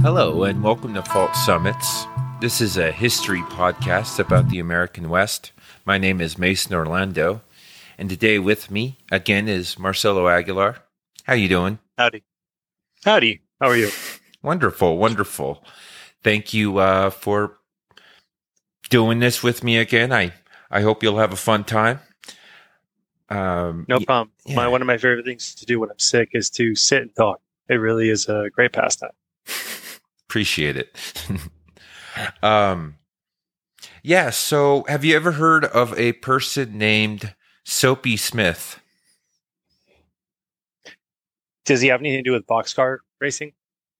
Hello, and welcome to Fault Summits. This is a history podcast about the American West. My name is Mason Orlando, and today with me, again, is Marcelo Aguilar. How you doing? Howdy. Howdy. How are you? Wonderful, wonderful. Thank you for doing this with me again. I hope you'll have a fun time. No problem. Yeah. One of my favorite things to do when I'm sick is to sit and talk. It really is a great pastime. Appreciate it. Yeah, so have you ever heard of a person named Soapy Smith? Does he have anything to do with boxcar racing?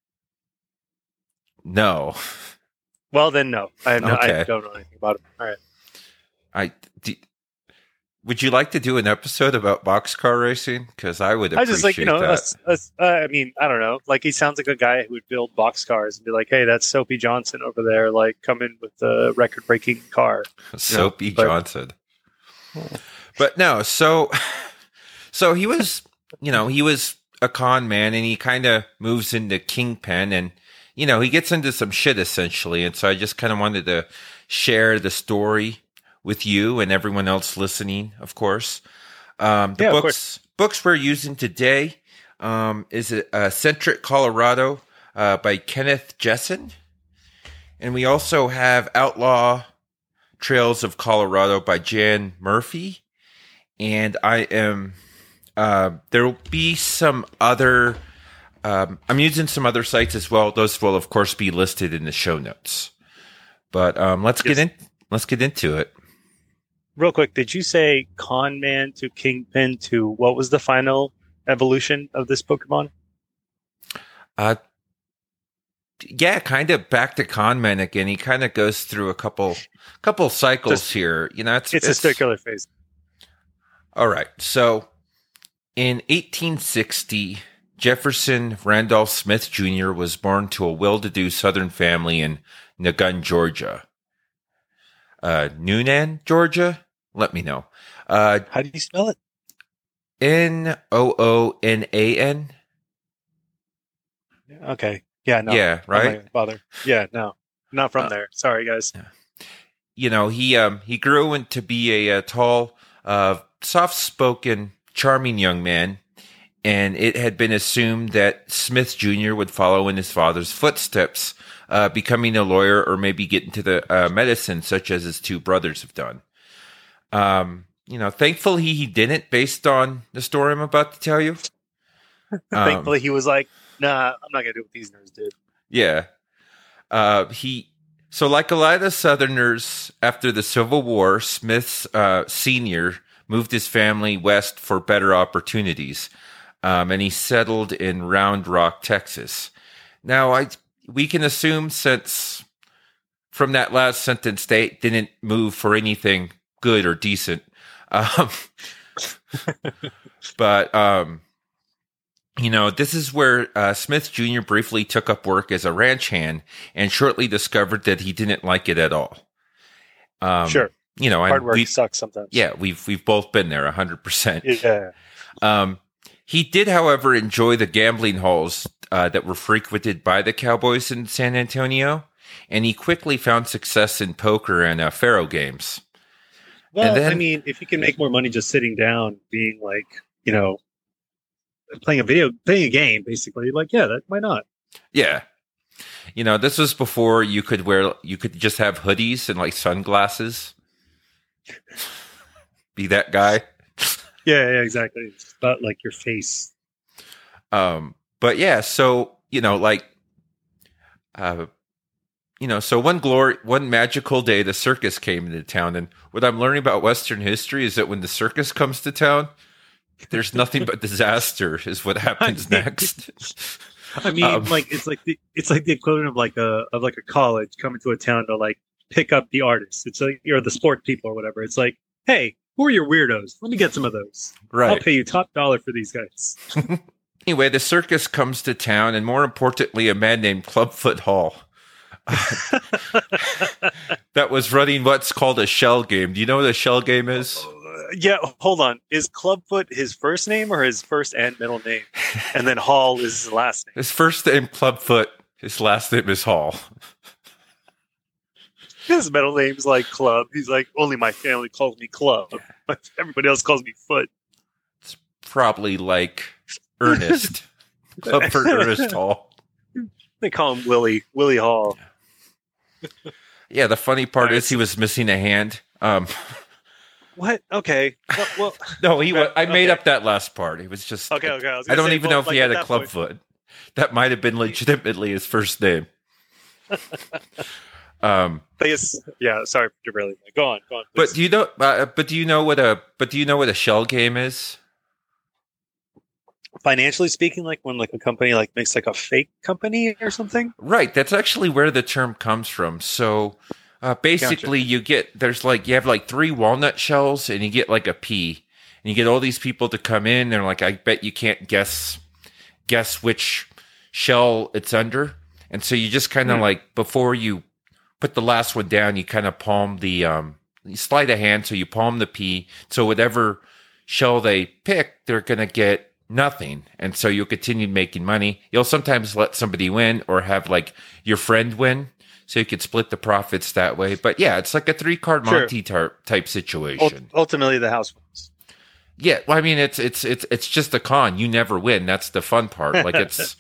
No. Well, then no. Okay. I don't know anything about him. All right. Would you like to do an episode about boxcar racing? Because I would I appreciate just that. I mean, I don't know. Like, he sounds like a guy who would build boxcars and be like, "Hey, that's Soapy Johnson over there. Like, come in with the record-breaking car." Soapy Johnson. But no, so he was, he was a con man, and he kind of moves into Kingpin, and he gets into some shit essentially. And so I just kind of wanted to share the story with you and everyone else listening, of course. The books we're using today is Centric Colorado by Kenneth Jessen. And we also have Outlaw Trails of Colorado by Jan Murphy. And I am, there will be some other, I'm using some other sites as well. Those will, of course, be listed in the show notes. But let's get into it. Real quick, did you say con man to Kingpin to what was the final evolution of this Pokemon? Yeah, kind of back to con man again. He kind of goes through a couple cycles here. It's a circular phase. All right. So in 1860, Jefferson Randolph Smith Jr. was born to a well-to-do Southern family in Nagun, Georgia. Noonan, Georgia? Let me know. How do you spell it? Noonan. Okay. Yeah, no. Yeah, right? I'm not gonna bother. Yeah, no. Not from there. Sorry, guys. He grew into be a tall, soft-spoken, charming young man, and it had been assumed that Smith Jr. would follow in his father's footsteps, becoming a lawyer or maybe get into the medicine, such as his two brothers have done. Thankfully he didn't, based on the story I'm about to tell you. Thankfully he was like, nah, I'm not going to do what these nerds did. Yeah. So like a lot of the Southerners after the Civil War, Smith Sr. moved his family west for better opportunities. And he settled in Round Rock, Texas. Now, we can assume, since from that last sentence, they didn't move for anything good or decent. But this is where Smith Jr. briefly took up work as a ranch hand and shortly discovered that he didn't like it at all. Sure. Hard work sucks sometimes. Yeah, we've both been there 100%. Yeah. He did, however, enjoy the gambling halls that were frequented by the Cowboys in San Antonio, and he quickly found success in poker and faro games. Well, if you can make more money just sitting down, being like, playing a game, basically, like, yeah, why not? Yeah. This was before you could just have hoodies and like sunglasses. Be that guy. Yeah, exactly. It's not like your face. But yeah, so, so one magical day, the circus came into town. And what I'm learning about Western history is that when the circus comes to town, there's nothing but disaster is what happens next. It's like the equivalent of like a college coming to a town to like pick up the artists. It's like you're the sport people or whatever. It's like, hey, who are your weirdos? Let me get some of those. Right. I'll pay you top dollar for these guys. Anyway, the circus comes to town, and more importantly, a man named Clubfoot Hall that was running what's called a shell game. Do you know what a shell game is? Yeah, hold on. Is Clubfoot his first name or his first and middle name? And then Hall is his last name? His first name, Clubfoot. His last name is Hall. His middle name's like Club. He's like, only my family calls me Club, but everybody else calls me Foot. It's probably like Ernest. Clifford Ernest Hall. They call him Willie Hall. Yeah, the funny part is he was missing a hand. What? Okay. Well, no, I made up that last part. It was just okay. I don't even know if he had a club foot. That might have been legitimately his first name. Sorry for derailing. Go on. Please. But do you know what a shell game is? Financially speaking, like when like a company like makes like a fake company or something? Right. That's actually where the term comes from. So basically you have like 3 walnut shells and you get like a pea. And you get all these people to come in. They're like, I bet you can't guess which shell it's under. And so you just kind of like, before you put the last one down, you kind of palm the, you slide a hand. So you palm the pea. So whatever shell they pick, they're going to get nothing. And so you'll continue making money. You'll sometimes let somebody win or have like your friend win. So you could split the profits that way. But yeah, it's like a 3-card Monty type situation. Ultimately, the house wins. Yeah, well, I mean, it's just a con. You never win. That's the fun part. Like it's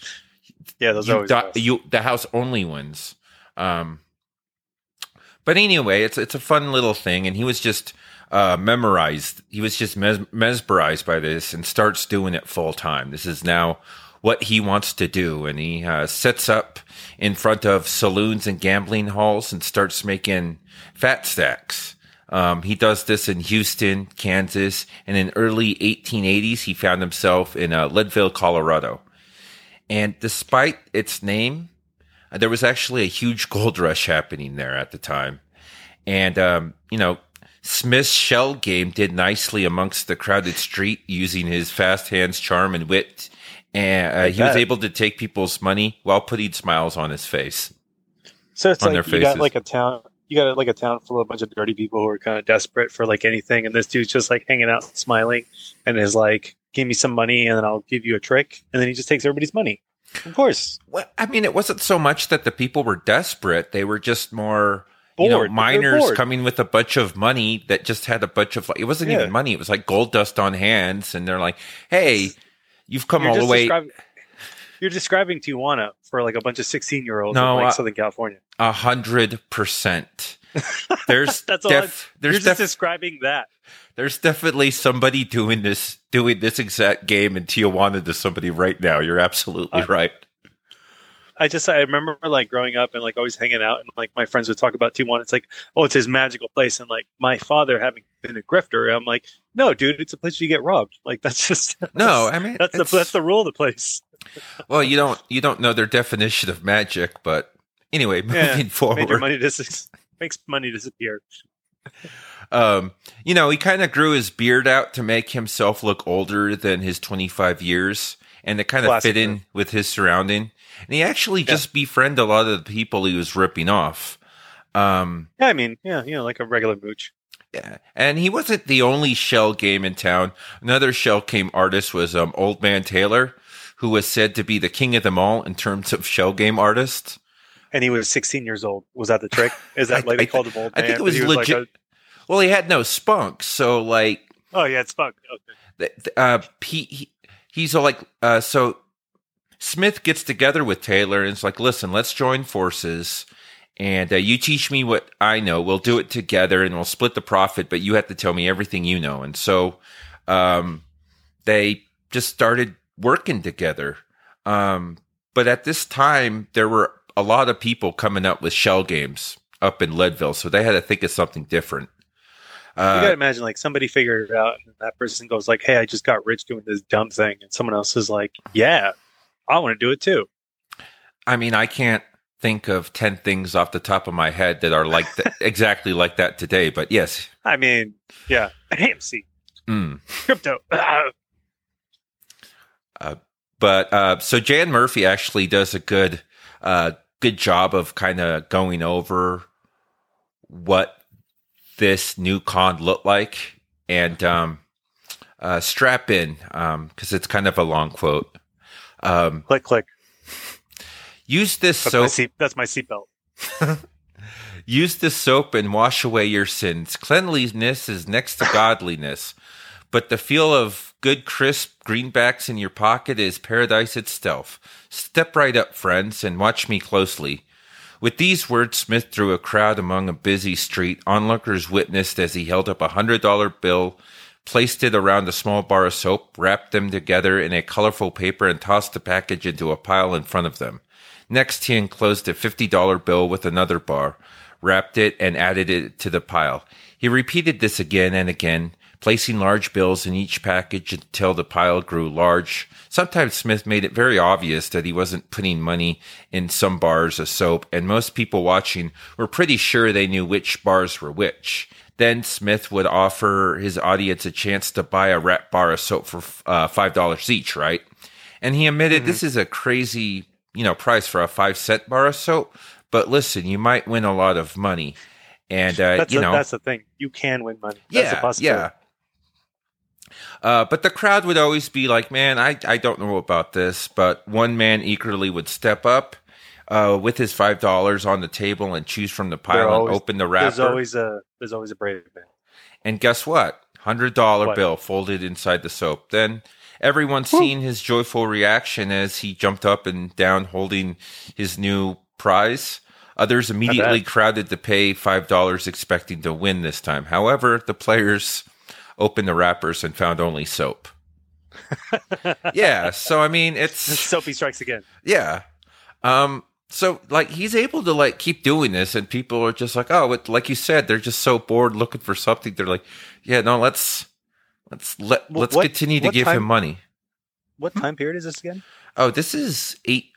the house only wins. But anyway, it's a fun little thing, and he was just memorized. He was just mesmerized by this, and starts doing it full time. This is now what he wants to do, and he sets up in front of saloons and gambling halls and starts making fat stacks. He does this in Houston, Kansas, and in early 1880s, he found himself in Leadville, Colorado. And despite its name, there was actually a huge gold rush happening there at the time. And, Smith's shell game did nicely amongst the crowded street using his fast hands, charm, and wit. And he was able to take people's money while putting smiles on his face. So it's like you got like a town full of a bunch of dirty people who are kind of desperate for like anything, and this dude's just like hanging out, smiling, and is like, "Give me some money, and then I'll give you a trick." And then he just takes everybody's money. Of course. Well, I mean, it wasn't so much that the people were desperate; they were just more. Bored, miners coming with a bunch of money that just had a bunch of, it wasn't even money. It was like gold dust on hands. And they're like, hey, you've come all the way. You're describing Tijuana for like a bunch of 16-year-olds in like Southern California. 100%. There's you're just describing that. There's definitely somebody doing this exact game in Tijuana to somebody right now. You're absolutely right. I remember like growing up and like always hanging out, and like my friends would talk about Tijuana. It's like, oh, it's his magical place. And like my father having been a grifter, I'm like, no, dude, it's a place you get robbed. Like that's the rule of the place. Well, you don't know their definition of magic, but anyway, moving forward, makes money disappear. He kind of grew his beard out to make himself look older than his 25 years, and it kind of fit in with his surrounding. And he actually just befriended a lot of the people he was ripping off. Like a regular mooch. Yeah, and he wasn't the only shell game in town. Another shell game artist was Old Man Taylor, who was said to be the king of them all in terms of shell game artists. And he was 16 years old. Was that the trick? Is that they called him Old Man? I think it was legit. Well, he had no spunk, so like. Oh, he had spunk. Okay. He's like so. Smith gets together with Taylor and it's like, listen, let's join forces and you teach me what I know. We'll do it together and we'll split the profit, but you have to tell me everything you know. And so they just started working together. But at this time, there were a lot of people coming up with shell games up in Leadville, so they had to think of something different. You gotta imagine, like, somebody figured it out and that person goes like, hey, I just got rich doing this dumb thing. And someone else is like, yeah, I want to do it too. I mean, I can't think of 10 things off the top of my head that are like that, exactly like that today, but yes. I mean, yeah. AMC. Crypto. So Jan Murphy actually does a good job of kind of going over what this new con looked like, and strap in because it's kind of a long quote. Click. Use this That's soap. That's my seatbelt. Use this soap and wash away your sins. Cleanliness is next to godliness, but the feel of good crisp greenbacks in your pocket is paradise itself. Step right up, friends, and watch me closely. With these words, Smith drew a crowd among a busy street. Onlookers witnessed as he held up a $100 bill, placed it around a small bar of soap, wrapped them together in a colorful paper, and tossed the package into a pile in front of them. Next, he enclosed a $50 bill with another bar, wrapped it, and added it to the pile. He repeated this again and again, placing large bills in each package until the pile grew large. Sometimes Smith made it very obvious that he wasn't putting money in some bars of soap, and most people watching were pretty sure they knew which bars were which. Then Smith would offer his audience a chance to buy a wrapped bar of soap for $5 each, right? And he admitted this is a crazy, price for a 5-cent bar of soap. But listen, you might win a lot of money. And, that's the thing. You can win money. That's a possibility. Yeah. But the crowd would always be like, man, I don't know about this. But one man eagerly would step up with his $5 on the table and choose from the pile and open the wrapper. There's always a brave man. And guess what? $100 bill folded inside the soap. Then everyone seen his joyful reaction as he jumped up and down holding his new prize. Others immediately crowded to pay $5 expecting to win this time. However, the players opened the wrappers and found only soap. Yeah, so I mean, it's Soapy strikes again. Yeah. So he's able to keep doing this, and people are just like, oh, like you said, they're just so bored looking for something. They're like, yeah, no, let's continue to give him money. What time period is this again? Oh, this is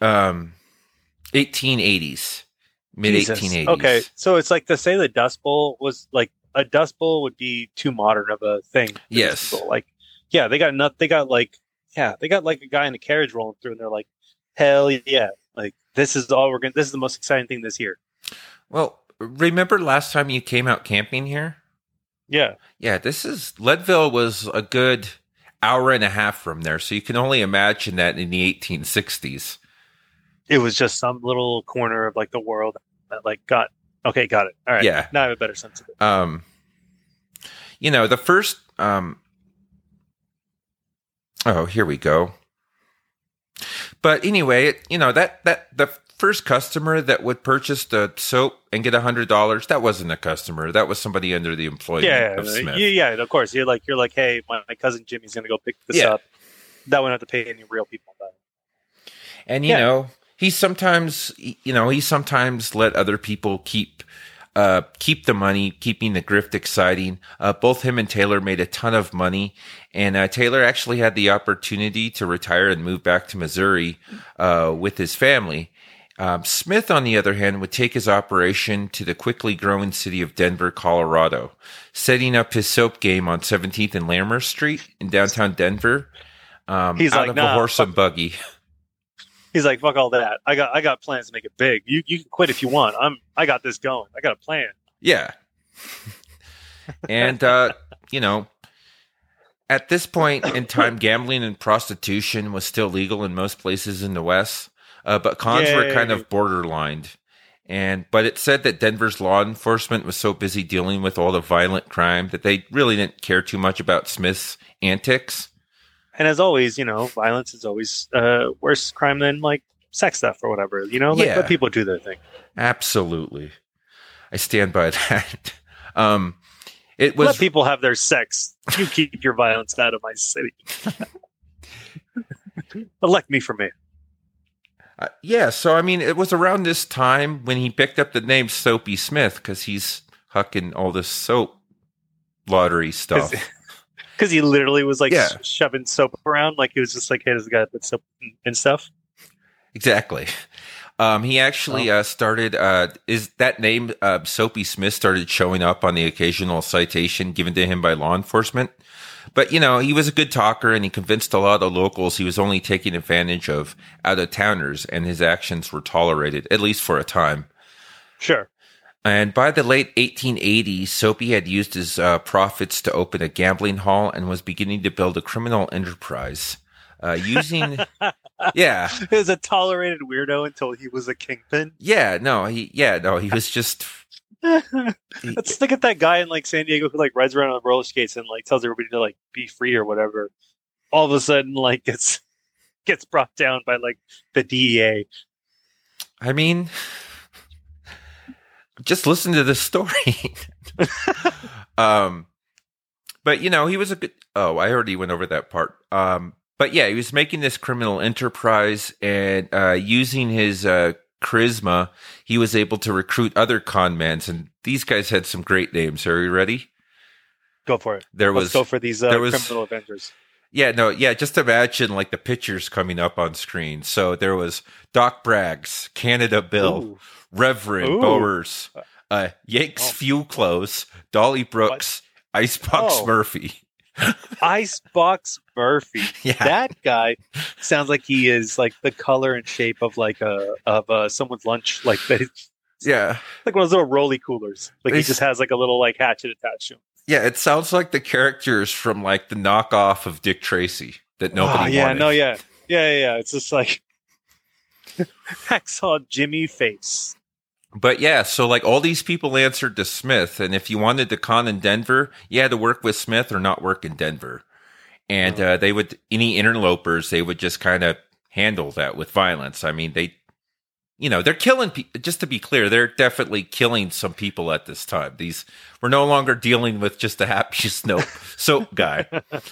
1880s. Mid-1880s. Okay, so it's like to say the Dust Bowl was like a Dust Bowl would be too modern of a thing. Yes. They got a guy in a carriage rolling through, and they're like, hell yeah, this is this is the most exciting thing this year. Well, remember last time you came out camping here? Yeah. Yeah, Leadville was a good hour and a half from there, so you can only imagine that in the 1860s. It was just some little corner of the world that got it. All right. Yeah. Now I have a better sense of it. The first here we go. But anyway, that the first customer that would purchase the soap and get $100, that wasn't a customer. That was somebody under the employment of Smith. Yeah, of course. You're like, hey, my cousin Jimmy's gonna go pick this up. That wouldn't have to pay any real people about it. And he sometimes let other people keep the money, keeping the grift exciting. Both him and Taylor made a ton of money, and Taylor actually had the opportunity to retire and move back to Missouri with his family. Smith, on the other hand, would take his operation to the quickly growing city of Denver, Colorado, setting up his soap game on 17th and Larimer Street in downtown Denver. He's out of a horse and buggy. He's like, fuck all that. I got plans to make it big. You can quit if you want. I got this going. I got a plan. Yeah. And at this point in time, gambling and prostitution was still legal in most places in the West, but cons were kind of borderline. But it said that Denver's law enforcement was so busy dealing with all the violent crime that they really didn't care too much about Smith's antics. And as always, violence is always worse crime than sex stuff or whatever. Let people do their thing. Absolutely, I stand by that. It was let people have their sex. You keep your violence out of my city. Elect me for mayor. So I mean, it was around this time when he picked up the name Soapy Smith because he's hucking all this soap lottery stuff. Because he literally was shoving soap around, he was just hey, this guy put soap and stuff. Exactly. He actually started. Is that name Soapy Smith started showing up on the occasional citation given to him by law enforcement? But he was a good talker, and he convinced a lot of locals he was only taking advantage of out-of-towners, and his actions were tolerated, at least for a time. Sure. And by the late 1880s, Soapy had used his profits to open a gambling hall and was beginning to build a criminal enterprise. Using Yeah. He was a tolerated weirdo until he was a kingpin. He was just. Let's look at that guy in like San Diego who like rides around on roller skates and like tells everybody to like be free or whatever. All of a sudden, like gets brought down by like the DEA. I mean, just listen to this story. But he was a good. Oh, I already went over that part. But yeah, he was making this criminal enterprise and using his charisma, he was able to recruit other con men, and these guys had some great names. Are you ready? Go for it. Let's go for these criminal Avengers. Just imagine like the pictures coming up on screen. So there was Doc Braggs, Canada Bill, Reverend Bowers, Yanks Fuel Clothes, Dolly Brooks, Icebox Murphy. Icebox Murphy. Yeah. That guy sounds like he is like the color and shape of like someone's lunch, like that. Yeah, like one of those little rolly coolers. Like he just has like a little like hatchet attached to him. Yeah, it sounds like the characters from like the knockoff of Dick Tracy that nobody wanted. Yeah. It's just like Hacksaw Jimmy face. But yeah, so like all these people answered to Smith, and if you wanted to con in Denver, you had to work with Smith or not work in Denver. And they would, any interlopers, they would just kind of handle that with violence. I mean, they're killing people. Just to be clear, they're definitely killing some people at this time. We're no longer dealing with just a happy soap guy.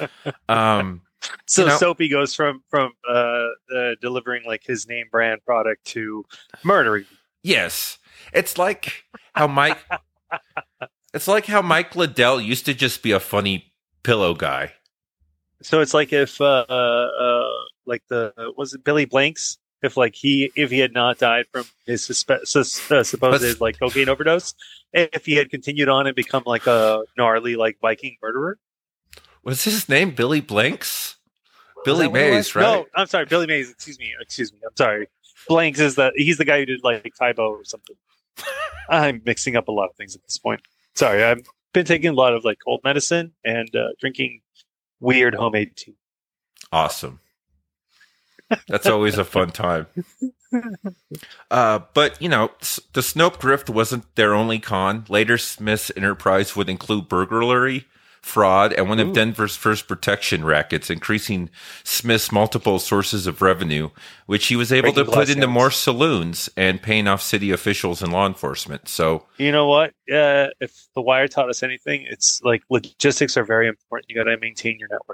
So Soapy goes from delivering like his name brand product to murdering. Yes. It's like how Mike Liddell used to just be a funny pillow guy. So it's like if was it Billy Blanks? If he had not died from his supposed like cocaine overdose, if he had continued on and become like a gnarly like Viking murderer. Was his name Billy Blanks? Billy Mays, right? No, I'm sorry, Billy Mays. Excuse me. I'm sorry. Blanks he's the guy who did like Tybo or something. I'm mixing up a lot of things at this point. Sorry, I've been taking a lot of like cold medicine and drinking weird homemade tea. Awesome. That's always a fun time. But the Snope grift wasn't their only con. Later, Smith's enterprise would include burglary, fraud, and one of Denver's first protection rackets, increasing Smith's multiple sources of revenue, which he was able to put into more saloons and paying off city officials and law enforcement. So, you know what? If The Wire taught us anything, it's like logistics are very important. You got to maintain your network,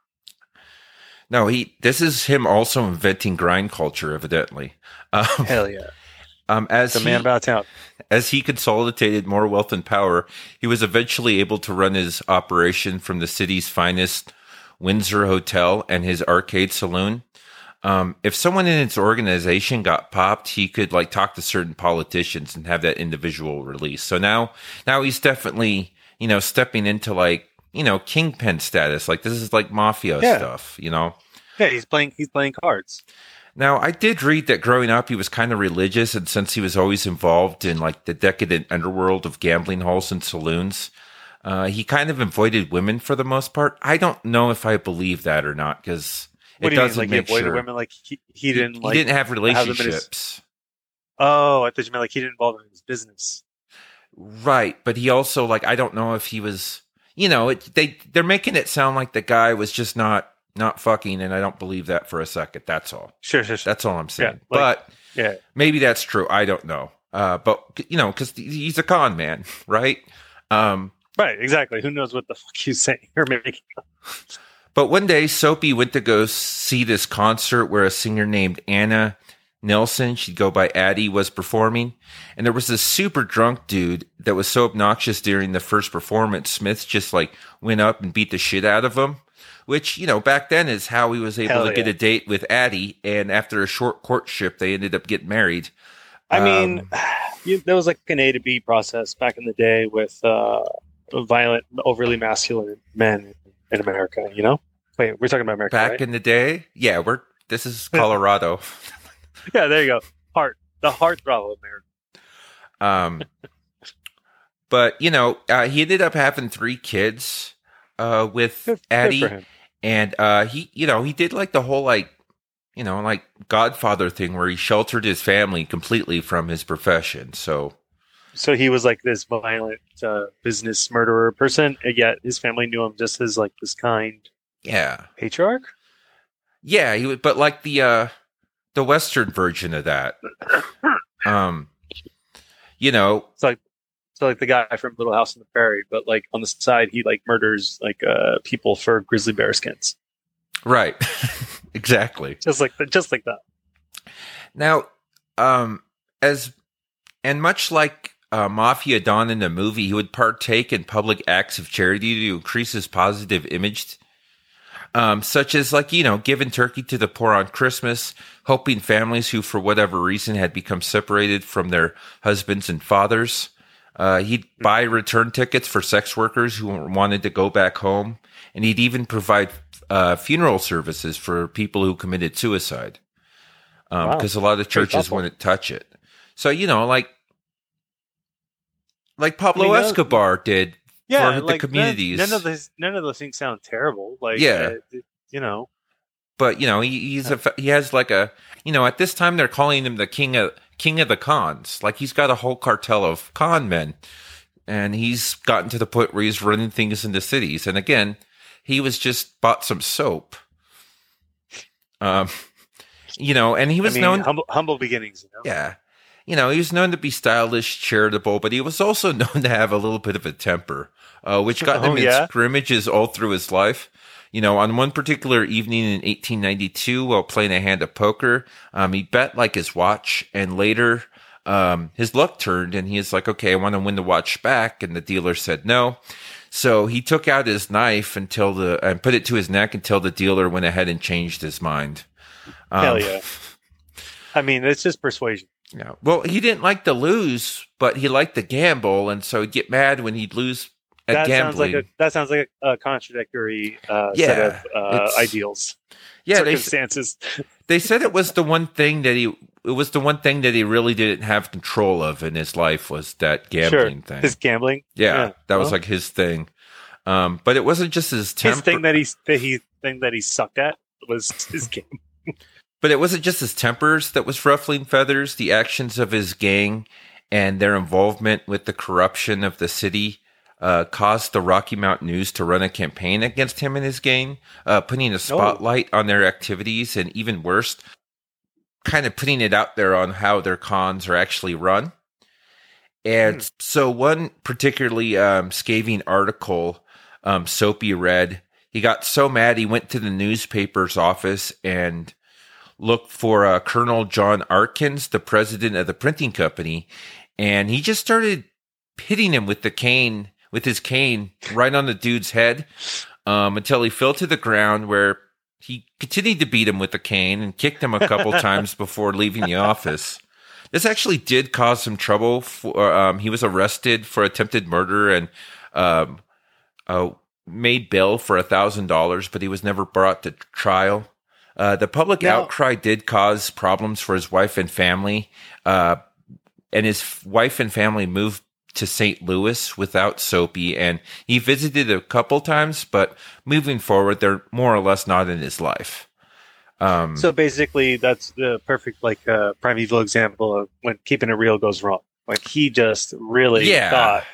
No, this is him also inventing grind culture, evidently. Hell yeah. As the man about town. As he consolidated more wealth and power, he was eventually able to run his operation from the city's finest Windsor Hotel and his arcade saloon. If someone in his organization got popped, he could like talk to certain politicians and have that individual released. So now he's definitely, stepping into like, kingpin status. Like this is like mafia stuff, Yeah, he's playing cards. Now, I did read that growing up, he was kind of religious, and since he was always involved in like the decadent underworld of gambling halls and saloons, he kind of avoided women for the most part. I don't know if I believe that or not, because it doesn't like make he avoided sure. women, like he didn't like he didn't have relationships. Oh, I thought you meant like he didn't involve in his business. Right, but he also like I don't know if he was. They're making it sound like the guy was just not fucking, and I don't believe that for a second. That's all. Sure. That's all I'm saying. Yeah, but maybe that's true. I don't know. But because he's a con man, right? Right, exactly. Who knows what the fuck he's saying or making up. But one day, Soapy went to go see this concert where a singer named Anna Nelson, she'd go by Addie, was performing. And there was this super drunk dude that was so obnoxious during the first performance, Smith just like went up and beat the shit out of him. Which, back then is how he was able to get a date with Addie. And after a short courtship, they ended up getting married. I mean, there was like an A to B process back in the day with violent, overly masculine men in America, Wait, we're talking about America, back right? in the day? Yeah, this is Colorado. Yeah, there you go. The heartthrob of America. But, he ended up having 3 kids with Addie. Good for him. And he did like the whole like like Godfather thing where he sheltered his family completely from his profession. So he was like this violent business murderer person, and yet his family knew him just as like this kind yeah, patriarch. yeah, he would, but like the Western version of that. So like the guy from Little House on the Prairie, but like on the side he like murders like people for grizzly bear skins. Right. Exactly. Just like that. Now, much like Mafia Don in the movie, he would partake in public acts of charity to increase his positive image, such as giving turkey to the poor on Christmas, helping families who, for whatever reason, had become separated from their husbands and fathers. He'd buy return tickets for sex workers who wanted to go back home, and he'd even provide funeral services for people who committed suicide, because a lot of churches wouldn't touch it. So, like Pablo Escobar did for the communities. None of those things sound terrible. Like, But he has like a at this time they're calling him the king of the cons. Like he's got a whole cartel of con men, and he's gotten to the point where he's running things in the cities. And again, he was just bought some soap. And he was known humble beginnings. Yeah, he was known to be stylish, charitable, but he was also known to have a little bit of a temper, which got him in scrimmages all through his life. On one particular evening in 1892, while playing a hand of poker, he bet like his watch, and later his luck turned, and he was like, okay, I want to win the watch back, and the dealer said no. So he took out his knife and put it to his neck until the dealer went ahead and changed his mind. Hell yeah. I mean, it's just persuasion. Yeah. Well, he didn't like to lose, but he liked to gamble, and so he'd get mad when he'd lose at gambling. That sounds like a contradictory set of ideals. Yeah, circumstances. They said it was the one thing that he really didn't have control of in his life, was that gambling thing. His gambling. Yeah, that was like his thing. But it wasn't just his temper. His thing that he sucked at was his game. But it wasn't just his tempers that was ruffling feathers. The actions of his gang and their involvement with the corruption of the city caused the Rocky Mountain News to run a campaign against him and his gang, putting a spotlight on their activities, and even worse, kind of putting it out there on how their cons are actually run. And so one particularly scathing article Soapy read, he got so mad he went to the newspaper's office and looked for Colonel John Arkins, the president of the printing company, and he just started hitting him with his cane right on the dude's head until he fell to the ground, where he continued to beat him with the cane and kicked him a couple times before leaving the office. This actually did cause some trouble. He was arrested for attempted murder and made bail for $1,000, but he was never brought to trial. The public outcry did cause problems for his wife and family, and his wife and family moved to St. Louis without Soapy, and he visited a couple times, but moving forward, they're more or less not in his life. So basically, that's the perfect primeval example of when keeping it real goes wrong. Like he just really thought,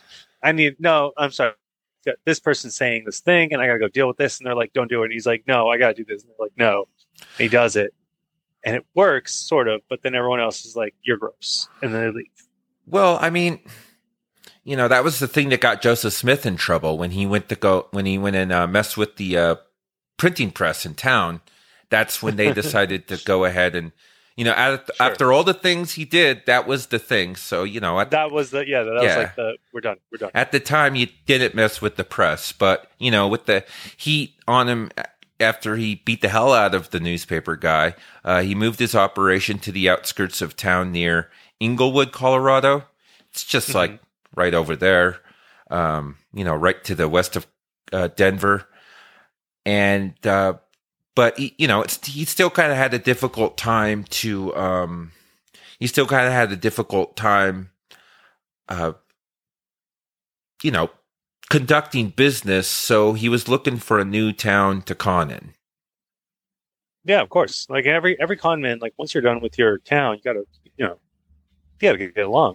I'm sorry, this person's saying this thing, and I gotta go deal with this, and they're like, don't do it. And he's like, no, I gotta do this. And they're like, no. And he does it, and it works sort of, but then everyone else is like, you're gross, and then they leave. Well, I mean, that was the thing that got Joseph Smith in trouble when he went and messed with the printing press in town. That's when they decided to go ahead and, after all the things he did, that was the thing. So, that was like we're done. At the time, you didn't mess with the press, but, with the heat on him after he beat the hell out of the newspaper guy, he moved his operation to the outskirts of town near Englewood, Colorado. It's just like right over there, right to the west of Denver. And, but he still kind of had a difficult time conducting business. So he was looking for a new town to con in. Yeah, of course. Like every con man, like once you're done with your town, you gotta get along.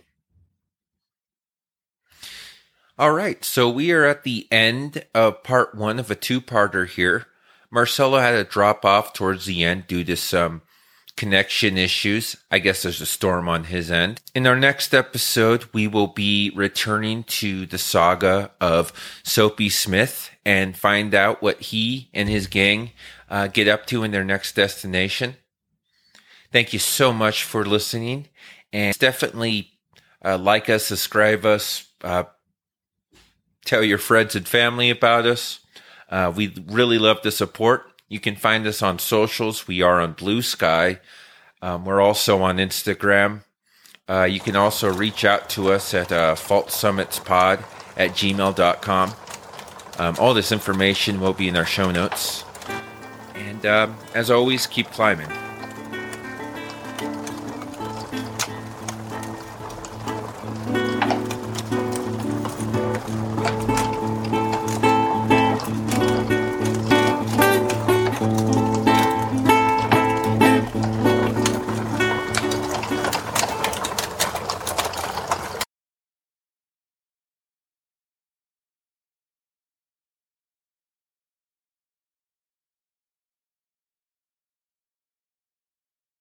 All right, so we are at the end of part 1 of a 2-parter here. Marcelo had to drop off towards the end due to some connection issues. I guess there's a storm on his end. In our next episode, we will be returning to the saga of Soapy Smith and find out what he and his gang get up to in their next destination. Thank you so much for listening, and definitely like us, subscribe us, tell your friends and family about us. We really love the support. You can find us on socials. We are on Blue Sky. We're also on Instagram. You can also reach out to us at faultsummitspod@gmail.com. All this information will be in our show notes. And as always, keep climbing.